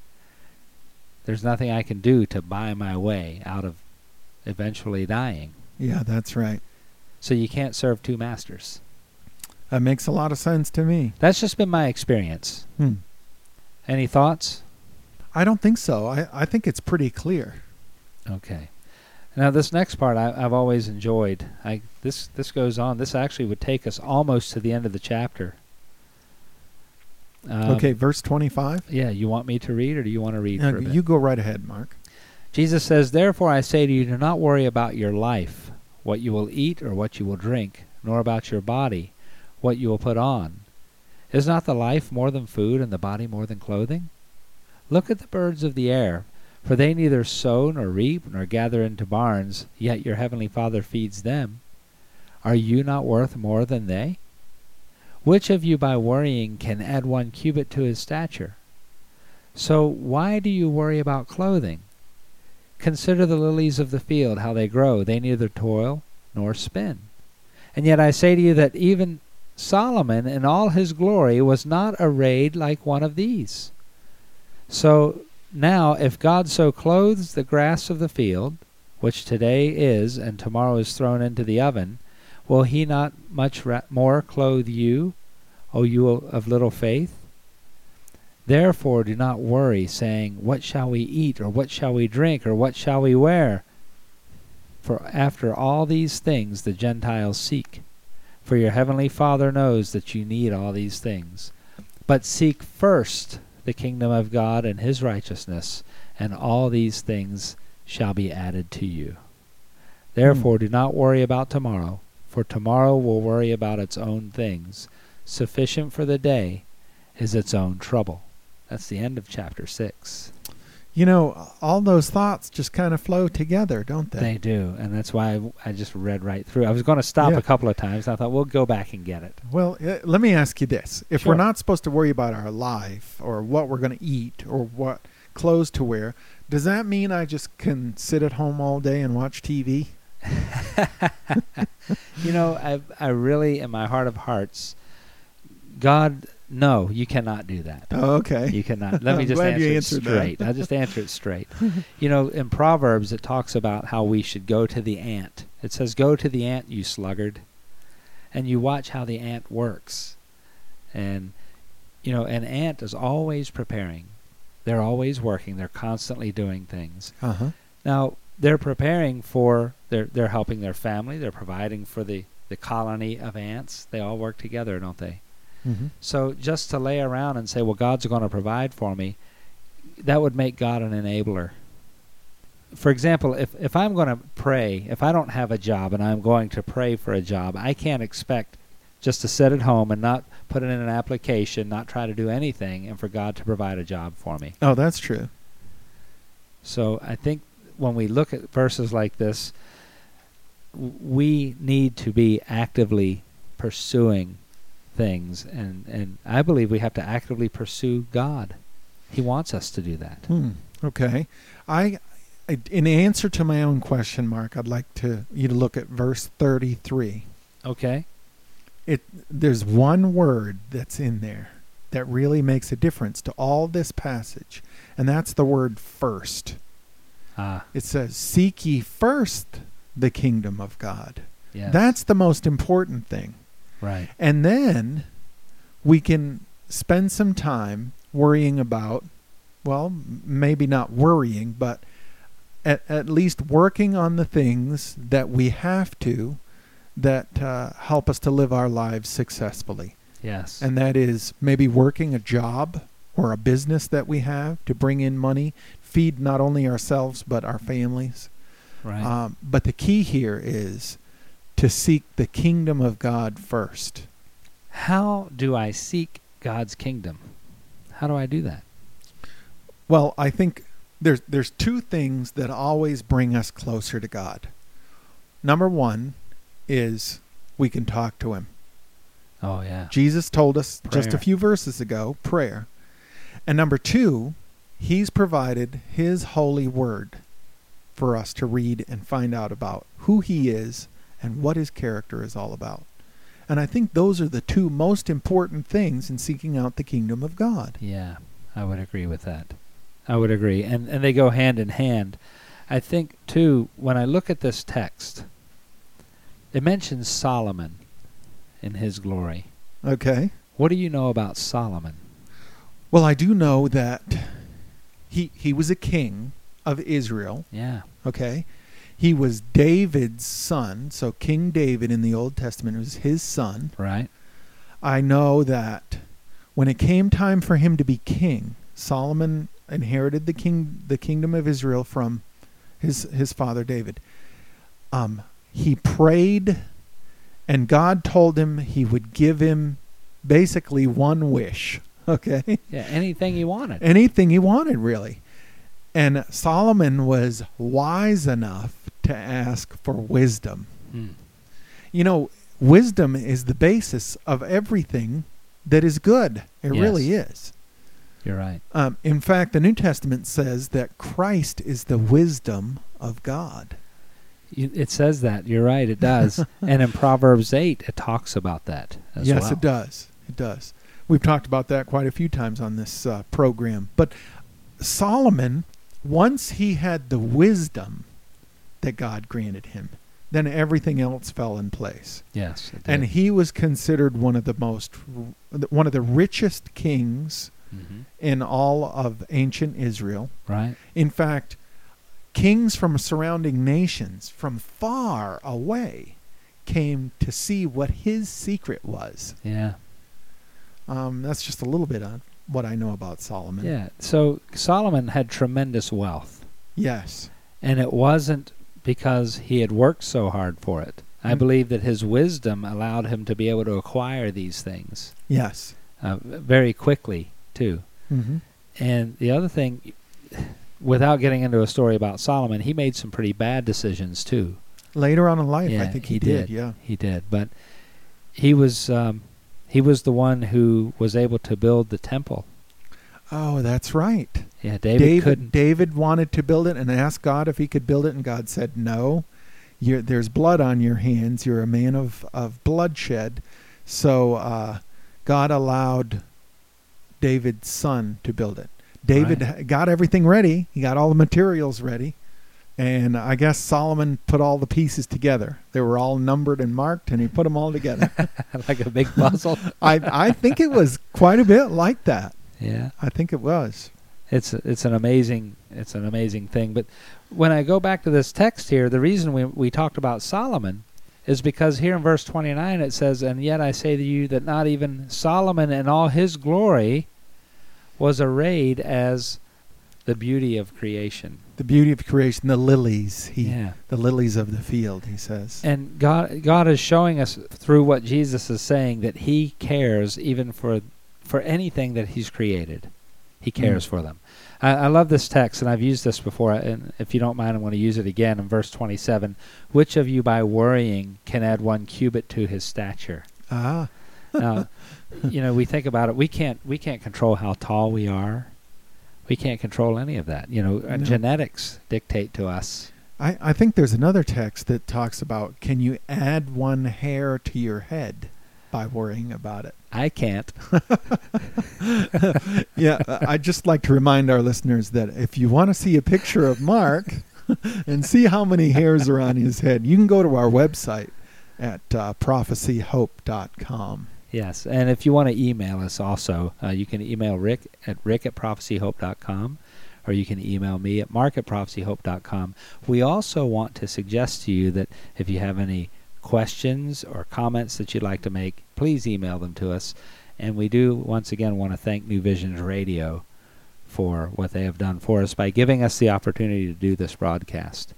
There's nothing I can do to buy my way out of eventually dying. Yeah, that's right. So you can't serve two masters. That makes a lot of sense to me. That's just been my experience. Hmm. Any thoughts? I don't think so. I think it's pretty clear. Okay. Now this next part I've always enjoyed. This goes on. This actually would take us almost to the end of the chapter. Okay, verse 25. Yeah, you want me to read or do you want to read for a bit? You go right ahead, Mark. Jesus says, therefore I say to you, do not worry about your life, what you will eat or what you will drink, nor about your body, what you will put on. Is not the life more than food and the body more than clothing? Look at the birds of the air, for they neither sow nor reap nor gather into barns, yet your heavenly Father feeds them. Are you not worth more than they? Which of you by worrying can add 1 cubit to his stature? So why do you worry about clothing? Consider the lilies of the field, how they grow. They neither toil nor spin. And yet I say to you that even Solomon in all his glory was not arrayed like one of these. So now if God so clothes the grass of the field, which today is and tomorrow is thrown into the oven, will he not much more clothe you, O you of little faith? Therefore do not worry, saying, what shall we eat, or what shall we drink, or what shall we wear? For after all these things the Gentiles seek. For your heavenly Father knows that you need all these things. But seek first the kingdom of God and his righteousness, and all these things shall be added to you. Therefore do not worry about tomorrow, for tomorrow will worry about its own things. Sufficient for the day is its own trouble. That's the end of chapter 6. All those thoughts just kind of flow together, don't they? They do, and that's why I just read right through. I was going to stop a couple of times, and I thought, we'll go back and get it. Well, let me ask you this. If Sure. we're not supposed to worry about our life or what we're going to eat or what clothes to wear, does that mean I just can sit at home all day and watch TV? I really, in my heart of hearts, God, no, you cannot do that. Oh, okay. You cannot. Let me just Glad you answer it answered that. straight. I'll just answer it straight. In Proverbs, it talks about how we should go to the ant. It says, go to the ant, you sluggard. And you watch how the ant works. And an ant is always preparing. They're always working. They're constantly doing things. Uh-huh. Now, they're preparing for, they're helping their family. They're providing for the colony of ants. They all work together, don't they? Mm-hmm. So just to lay around and say, well, God's going to provide for me, that would make God an enabler. For example, if I'm going to pray, if I don't have a job and I'm going to pray for a job, I can't expect just to sit at home and not put it in an application, not try to do anything, and for God to provide a job for me. Oh, that's true. So I think when we look at verses like this, we need to be actively pursuing things, and I believe we have to actively pursue God. He wants us to do that. Okay. In answer to my own question, Mark, I'd like you to look at verse 33. Okay. There's one word that's in there that really makes a difference to all this passage, and that's the word first. It says, seek ye first the kingdom of God. Yes. That's the most important thing. Right. And then we can spend some time worrying about, well, maybe not worrying, but at least working on the things that we have to that help us to live our lives successfully. Yes. And that is maybe working a job or a business that we have to bring in money, feed not only ourselves but our families. Right. But the key here is to seek the kingdom of God first. How do I seek God's kingdom? How do I do that? Well, I think there's two things that always bring us closer to God. Number one is we can talk to him. Oh, yeah. Jesus told us just a Prayer. few verses ago, prayer. And number two, he's provided his holy word for us to read and find out about who he is and what his character is all about. And I think those are the two most important things in seeking out the kingdom of God. Yeah, I would agree with that. I would agree. And they go hand in hand. I think, too, when I look at this text, it mentions Solomon in his glory. Okay. What do you know about Solomon? Well, I do know that he was a king of Israel. Yeah. Okay. He was David's son. So King David in the Old Testament was his son. Right. I know that when it came time for him to be king, Solomon inherited the kingdom of Israel from his father David. He prayed, and God told him he would give him basically one wish. Okay? Yeah, anything he wanted. Anything he wanted, really. And Solomon was wise enough to ask for wisdom. You know, wisdom is the basis of everything that is good. It Yes. really is. You're right. In fact, the New Testament says that Christ is the wisdom of God. It says that. You're right. It does. And in Proverbs 8, it talks about that as well. Yes, it does. It does. We've talked about that quite a few times on this program. But Solomon, once he had the wisdom that God granted him, then everything else fell in place. Yes. It did. And he was considered one of the richest kings in all of ancient Israel. Right. In fact, kings from surrounding nations from far away came to see what his secret was. Yeah. That's just a little bit on what I know about Solomon. Yeah. So Solomon had tremendous wealth. Yes. And it wasn't because he had worked so hard for it. I believe that his wisdom allowed him to be able to acquire these things Yes. very quickly, too. Mm-hmm. And the other thing, without getting into a story about Solomon, he made some pretty bad decisions, too. Later on in life, Yeah, I think he did. Yeah. He did. But he was the one who was able to build the temple. Oh, that's right. Yeah, David couldn't. David wanted to build it and asked God if he could build it, and God said, no. There's blood on your hands. You're a man of bloodshed. So God allowed David's son to build it. David got everything ready. He got all the materials ready. And I guess Solomon put all the pieces together. They were all numbered and marked, and he put them all together. Like a big puzzle. I think it was quite a bit like that. Yeah. I think it was. It's an amazing thing. But when I go back to this text here, the reason we talked about Solomon is because here in verse 29 it says, "And yet I say to you that not even Solomon in all his glory was arrayed as the beauty of creation." The beauty of creation, the lilies. Yeah. The lilies of the field, he says. And God is showing us through what Jesus is saying that he cares even for anything that he's created. He cares for them. I love this text, and I've used this before, and if you don't mind, I'm going to use it again in verse 27. "Which of you by worrying can add 1 cubit to his stature?" Ah. Now, we think about it. We can't control how tall we are. We can't control any of that. No. Genetics dictate to us. I think there's another text that talks about, can you add 1 hair to your head by worrying about it? I can't. Yeah, I'd just like to remind our listeners that if you want to see a picture of Mark and see how many hairs are on his head, you can go to our website at prophecyhope.com. Yes, and if you want to email us also, you can email Rick at prophecyhope.com, or you can email me at mark@prophecyhope.com. We also want to suggest to you that if you have any questions or comments that you'd like to make, please email them to us. And we do, once again, want to thank New Visions Radio for what they have done for us by giving us the opportunity to do this broadcast.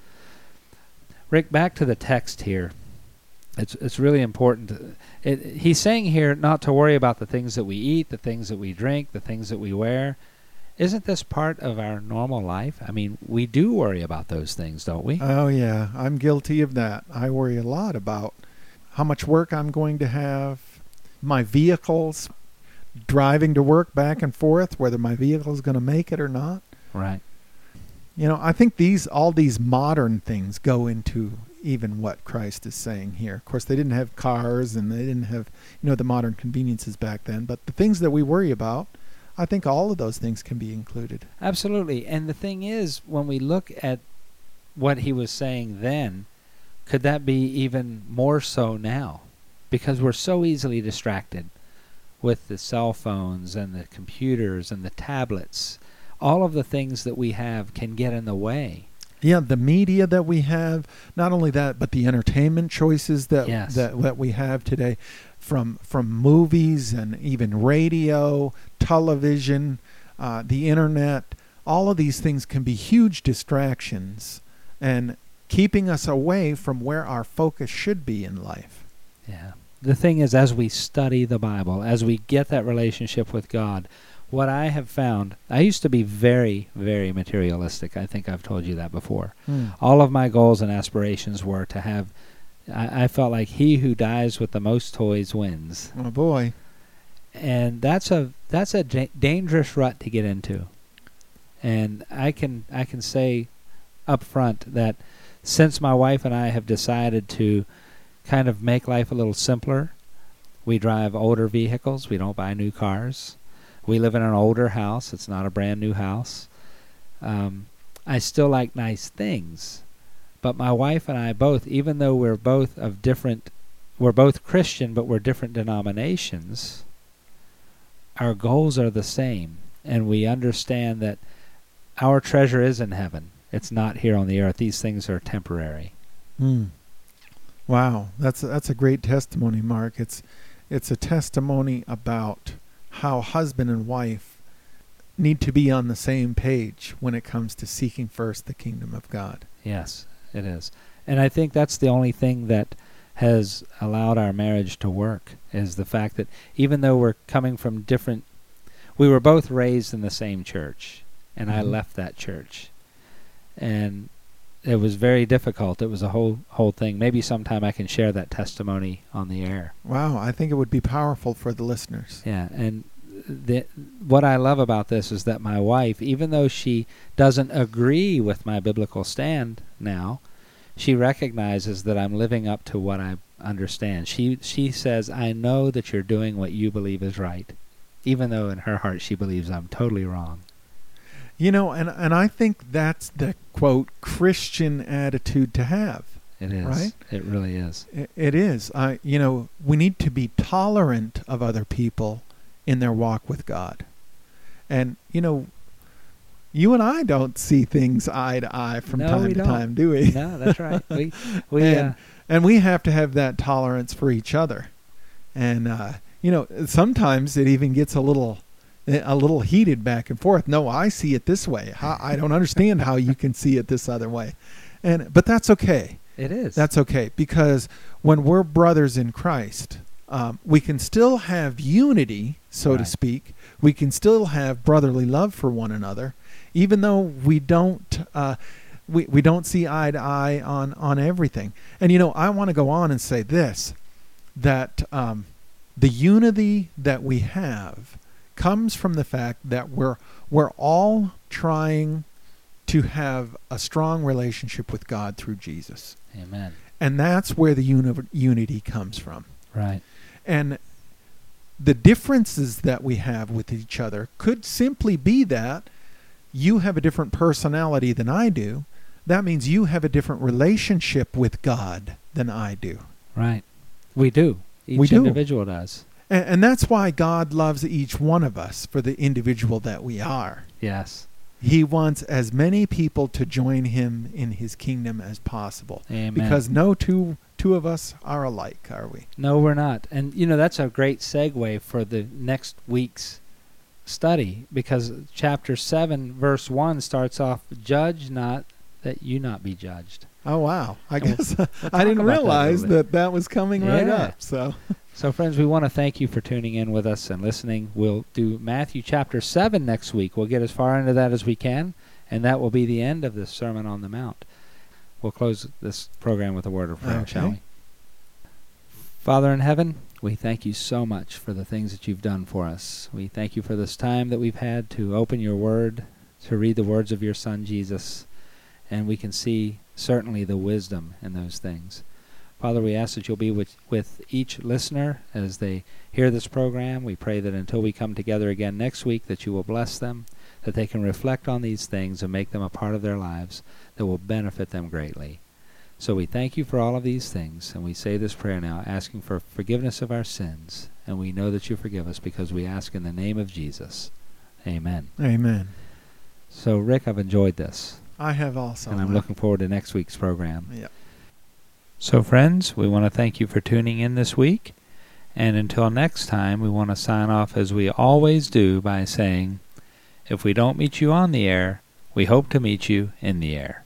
Rick, back to the text here. It's really important. He's saying here not to worry about the things that we eat, the things that we drink, the things that we wear. Isn't this part of our normal life? I mean, we do worry about those things, don't we? Oh, yeah. I'm guilty of that. I worry a lot about how much work I'm going to have, my vehicles, driving to work back and forth, whether my vehicle is going to make it or not. Right. I think all these modern things go into even what Christ is saying here. Of course, they didn't have cars and they didn't have, the modern conveniences back then. But the things that we worry about, I think all of those things can be included. Absolutely. And the thing is, when we look at what he was saying then, could that be even more so now? Because we're so easily distracted with the cell phones and the computers and the tablets. All of the things that we have can get in the way. Yeah, the media that we have, not only that, but the entertainment choices that we have today, from movies and even radio, television, the internet. All of these things can be huge distractions and keeping us away from where our focus should be in life. Yeah. The thing is, as we study the Bible, as we get that relationship with God, what I have found, I used to be very, very materialistic. I think I've told you that before. All of my goals and aspirations were to have, I felt like he who dies with the most toys wins. Oh boy. And that's a dangerous rut to get into. And I can say up front that since my wife and I have decided to kind of make life a little simpler, we drive older vehicles, we don't buy new cars. We live in an older house. It's not a brand new house. I still like nice things. But my wife and I both, even though we're both Christian, but we're different denominations, our goals are the same. And we understand that our treasure is in heaven. It's not here on the earth. These things are temporary. Wow. That's a great testimony, Mark. It's a testimony about how husband and wife need to be on the same page when it comes to seeking first the kingdom of God. Yes, it is. And I think that's the only thing that has allowed our marriage to work, is the fact that even though we're coming from we were both raised in the same church, and I left that church. And it was very difficult. It was a whole thing. Maybe sometime I can share that testimony on the air. Wow, I think it would be powerful for the listeners. Yeah, and what I love about this is that my wife, even though she doesn't agree with my biblical stand now, she recognizes that I'm living up to what I understand. She says, I know that you're doing what you believe is right, even though in her heart she believes I'm totally wrong. And I think that's the, quote, Christian attitude to have. It is. Right? It really is. It is. We need to be tolerant of other people in their walk with God. And, you and I don't see things eye to eye from time to time, do we? No, that's right. And we have to have that tolerance for each other. And, sometimes it even gets a little heated back and forth. No, I see it this way. I don't understand how you can see it this other way. But that's okay. It is. That's okay, because when we're brothers in Christ, we can still have unity, so to speak. We can still have brotherly love for one another, even though we don't we don't see eye to eye on everything. And I want to go on and say this, that the unity that we have comes from the fact that we're all trying to have a strong relationship with God through Jesus. Amen. And that's where the unity comes from. Right. And the differences that we have with each other could simply be that you have a different personality than I do. That means you have a different relationship with God than I do. Right. We do. Each individual does. And that's why God loves each one of us for the individual that we are. Yes. He wants as many people to join him in his kingdom as possible. Amen. Because no two of us are alike, are we? No, we're not. And, that's a great segue for the next week's study, because chapter 7, verse 1 starts off, "Judge not, that you not be judged." Oh, wow. I guess we'll I didn't realize that was coming right up. So, friends, we want to thank you for tuning in with us and listening. We'll do Matthew chapter 7 next week. We'll get as far into that as we can, and that will be the end of the Sermon on the Mount. We'll close this program with a word of prayer, shall we? Father in heaven, we thank you so much for the things that you've done for us. We thank you for this time that we've had to open your word, to read the words of your Son, Jesus, and we can see certainly the wisdom in those things. Father, we ask that you'll be with each listener as they hear this program. We pray that until we come together again next week, that you will bless them, that they can reflect on these things and make them a part of their lives that will benefit them greatly. So we thank you for all of these things, and we say this prayer now, asking for forgiveness of our sins, and we know that you forgive us because we ask in the name of Jesus. Amen. Amen. So, Rick, I've enjoyed this. I have also. And I'm looking forward to next week's program. Yep. So, friends, we want to thank you for tuning in this week. And until next time, we want to sign off as we always do by saying, if we don't meet you on the air, we hope to meet you in the air.